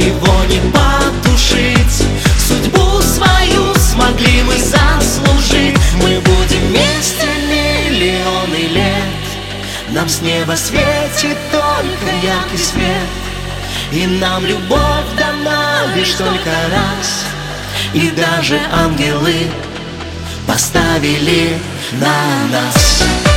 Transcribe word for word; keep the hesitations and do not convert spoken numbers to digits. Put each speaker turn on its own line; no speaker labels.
его не потушить. Судьбу свою смогли мы заслужить. Мы будем вместе миллионы лет. Нам с неба светит только яркий свет, и нам любовь дана лишь только раз. И даже ангелы поставили на нас.